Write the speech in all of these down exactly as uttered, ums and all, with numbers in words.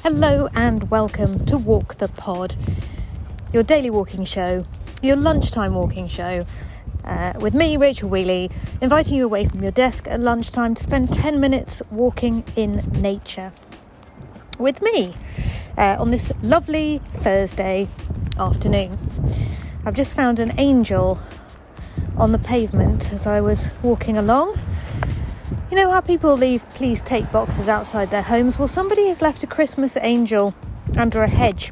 Hello and welcome to Walk the Pod, your daily walking show, your lunchtime walking show, uh, with me, Rachel Wheely, inviting you away from your desk at lunchtime to spend ten minutes walking in nature with me uh, on this lovely Thursday afternoon. I've just found an angel on the pavement as I was walking along. You know how people leave please take boxes outside their homes? Well, somebody has left a Christmas angel under a hedge,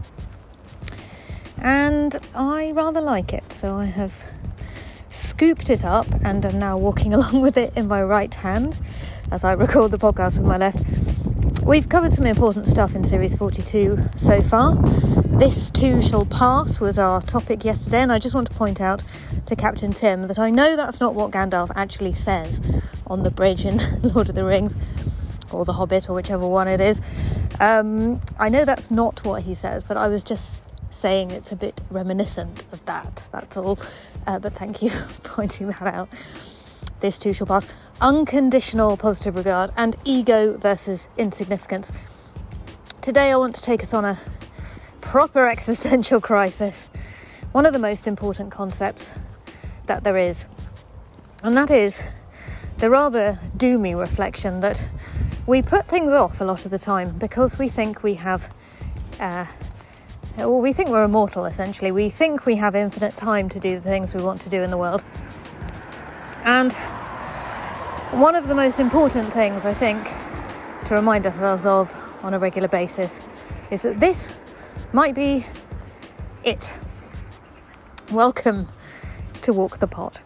and I rather like it, so I have scooped it up and am now walking along with it in my right hand as I record the podcast with my left. We've covered some important stuff in series forty-two so far. This too shall pass was our topic yesterday, and I just want to point out to Captain Tim that I know that's not what Gandalf actually says on the bridge in Lord of the Rings, or The Hobbit, or whichever one it is. Um, I know that's not what he says, but I was just saying it's a bit reminiscent of that, that's all. Uh, but thank you for pointing that out. This too shall pass. Unconditional positive regard and ego versus insignificance. Today I want to take us on a proper existential crisis. One of the most important concepts that there is. And that is the rather doomy reflection that we put things off a lot of the time because we think we have, uh, well, we think we're immortal, essentially. We think we have infinite time to do the things we want to do in the world. And one of the most important things, I think, to remind ourselves of on a regular basis is that this might be it. Welcome to Walk the Pod.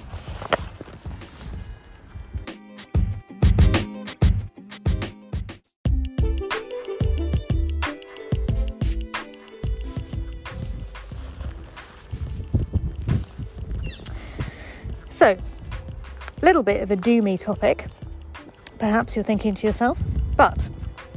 So, a little bit of a doomy topic, perhaps you're thinking to yourself, but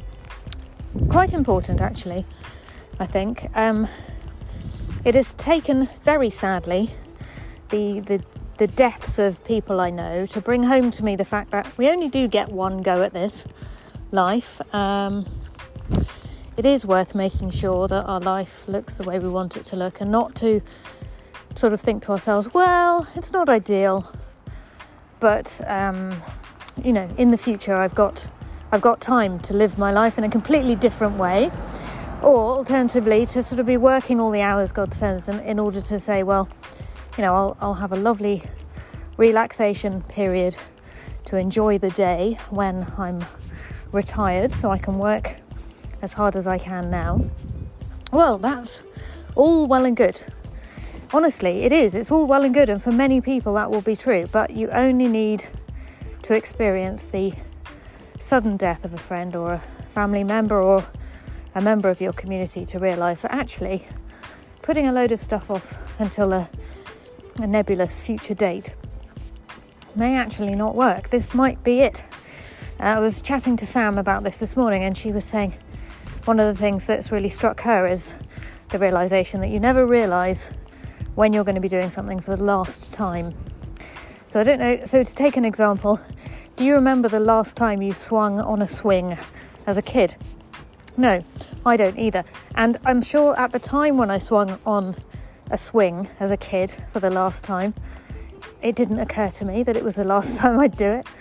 quite important actually, I think. Um, it has taken, very sadly, the, the the deaths of people I know to bring home to me the fact that we only do get one go at this life. Um, it is worth making sure that our life looks the way we want it to look, and not to sort of think to ourselves, well, it's not ideal, but um, you know, in the future I've got I've got time to live my life in a completely different way. Or alternatively, to sort of be working all the hours God sends in, in order to say, well, you know, I'll I'll have a lovely relaxation period to enjoy the day when I'm retired, so I can work as hard as I can now. Well, that's all well and good. Honestly, it is. It's all well and good, and for many people that will be true, but you only need to experience the sudden death of a friend or a family member or a member of your community to realise that actually putting a load of stuff off until a, a nebulous future date may actually not work. This might be it. Uh, I was chatting to Sam about this this morning, and she was saying one of the things that's really struck her is the realisation that you never realise when you're going to be doing something for the last time. So I don't know, so to take an example, do you remember the last time you swung on a swing as a kid? No, I don't either. And I'm sure at the time when I swung on a swing as a kid for the last time, it didn't occur to me that it was the last time I'd do it.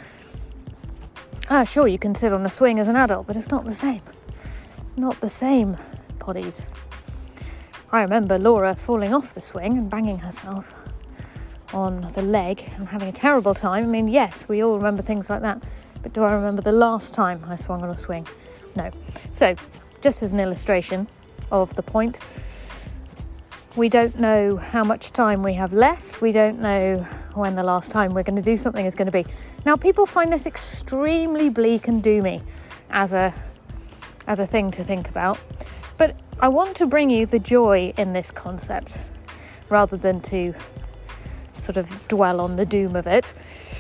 Ah, sure, you can sit on a swing as an adult, but it's not the same. It's not the same, poddies. I remember Laura falling off the swing and banging herself on the leg and having a terrible time. I mean, yes, we all remember things like that, but do I remember the last time I swung on a swing? No. So, just as an illustration of the point, we don't know how much time we have left. We don't know when the last time we're going to do something is going to be. Now, people find this extremely bleak and doomy as a as a thing to think about, but I want to bring you the joy in this concept rather than to sort of dwell on the doom of it.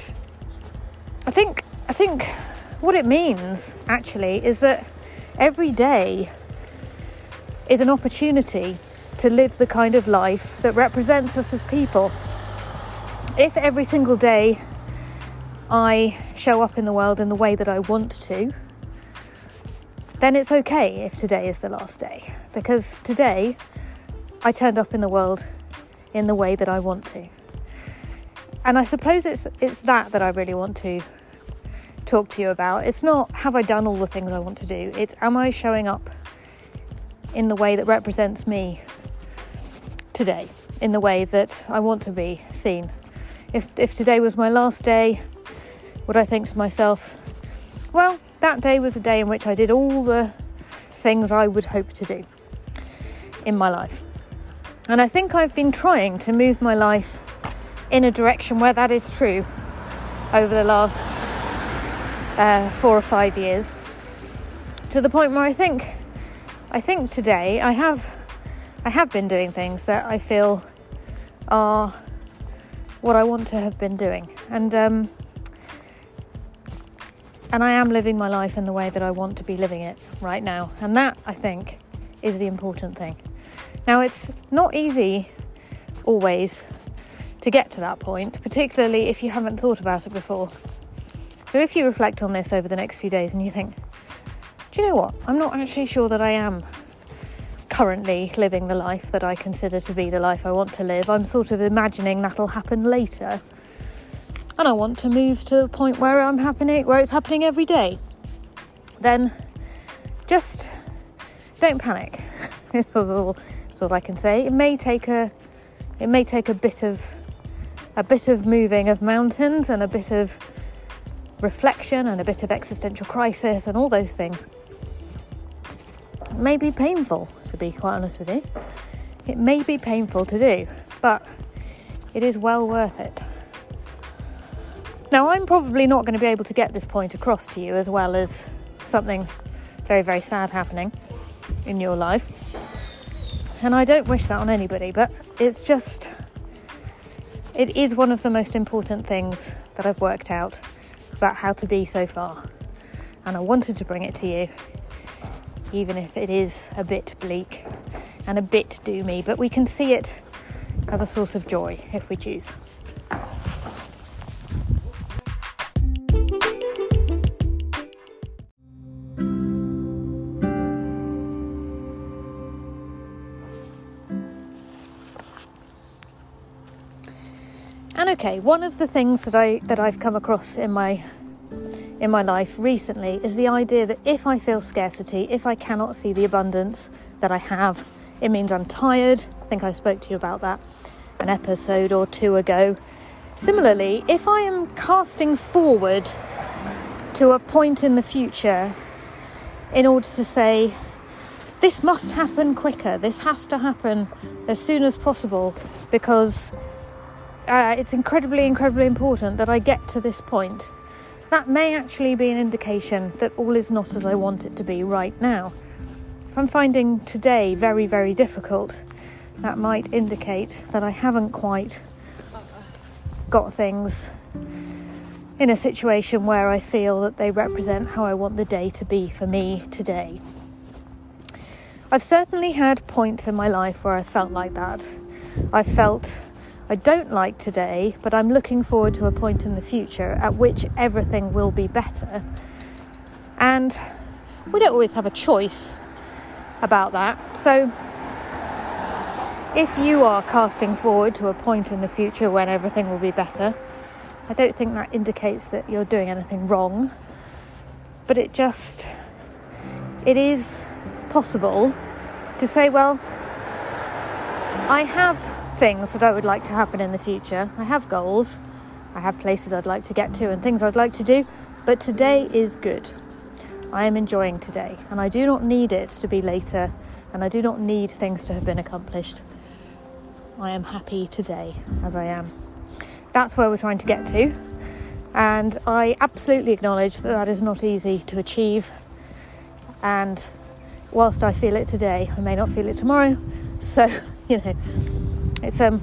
I think I think what it means actually is that every day is an opportunity to live the kind of life that represents us as people. If every single day I show up in the world in the way that I want to, then it's okay if today is the last day, because today I turned up in the world in the way that I want to. And I suppose it's it's that that I really want to talk to you about. It's not, have I done all the things I want to do? It's, am I showing up in the way that represents me today, in the way that I want to be seen? If if today was my last day, would I think to myself, well, that day was a day in which I did all the things I would hope to do in my life? And I think I've been trying to move my life in a direction where that is true over the last uh, four or five years, to the point where I think I think today I have I have been doing things that I feel are what I want to have been doing, and um, and I am living my life in the way that I want to be living it right now, and that, I think, is the important thing. Now, it's not easy always to get to that point, particularly if you haven't thought about it before. So if you reflect on this over the next few days and you think, do you know what, I'm not actually sure that I am currently living the life that I consider to be the life I want to live. I'm sort of imagining that'll happen later, and I want to move to the point where I'm happening, where it's happening every day. Then just don't panic. That's all, that's all I can say. It may take a, it may take a bit of, a bit of moving of mountains and a bit of reflection and a bit of existential crisis and all those things. It may be painful, to be quite honest with you. It may be painful to do, but it is well worth it. Now, I'm probably not going to be able to get this point across to you as well as something very, very sad happening in your life. And I don't wish that on anybody, but it's just, it is one of the most important things that I've worked out about how to be so far. And I wanted to bring it to you, even if it is a bit bleak and a bit doomy, but we can see it as a source of joy if we choose. And okay, one of the things that I that I've come across in my in my life recently is the idea that if I feel scarcity, if I cannot see the abundance that I have, it means I'm tired. I think I spoke to you about that an episode or two ago. Similarly, if I am casting forward to a point in the future in order to say, this must happen quicker, this has to happen as soon as possible, because Uh, it's incredibly, incredibly important that I get to this point, that may actually be an indication that all is not as I want it to be right now. If I'm finding today very, very difficult, that might indicate that I haven't quite got things in a situation where I feel that they represent how I want the day to be for me today. I've certainly had points in my life where I felt like that. I felt I don't like today, but I'm looking forward to a point in the future at which everything will be better. And we don't always have a choice about that. So if you are casting forward to a point in the future when everything will be better, I don't think that indicates that you're doing anything wrong. But it just, it is possible to say, well, I have things that I would like to happen in the future. I have goals, I have places I'd like to get to and things I'd like to do, but today is good. I am enjoying today, and I do not need it to be later, and I do not need things to have been accomplished. I am happy today as I am. That's where we're trying to get to, and I absolutely acknowledge that that is not easy to achieve, and whilst I feel it today, I may not feel it tomorrow. So, you know, It's um.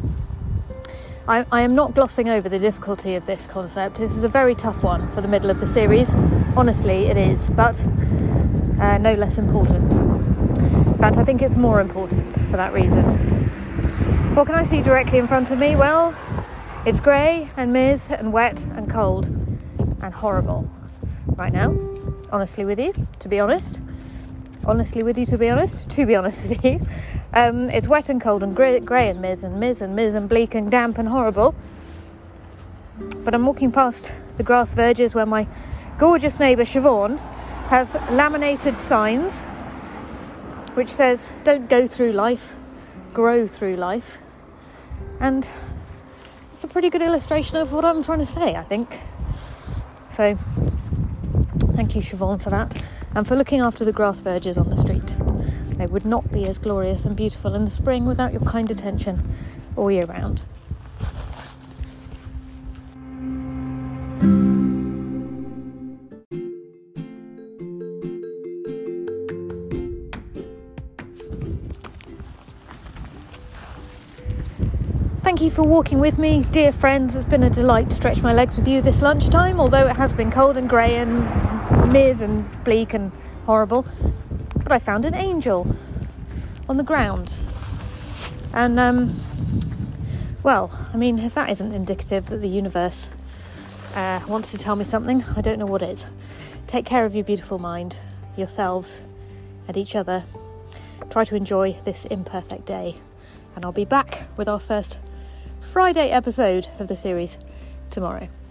I, I am not glossing over the difficulty of this concept. This is a very tough one for the middle of the series. Honestly, it is, but uh, no less important. In fact, I think it's more important for that reason. What can I see directly in front of me? Well, it's grey and miz and wet and cold and horrible right now. honestly with you, to be honest. Honestly with you, to be honest. To be honest with you. Um, it's wet and cold and grey, grey and miz and miz and miz and bleak and damp and horrible. But I'm walking past the grass verges where my gorgeous neighbour Siobhan has laminated signs which says, don't go through life, grow through life. And it's a pretty good illustration of what I'm trying to say, I think. So, thank you, Siobhan, for that, and for looking after the grass verges on the street. They would not be as glorious and beautiful in the spring without your kind attention all year round. Thank you for walking with me, dear friends. It's been a delight to stretch my legs with you this lunchtime, although it has been cold and grey and miz and bleak and horrible. But I found an angel on the ground. And, um, well, I mean, if that isn't indicative that the universe uh, wants to tell me something, I don't know what is. Take care of your beautiful mind, yourselves, and each other. Try to enjoy this imperfect day. And I'll be back with our first Friday episode of the series tomorrow.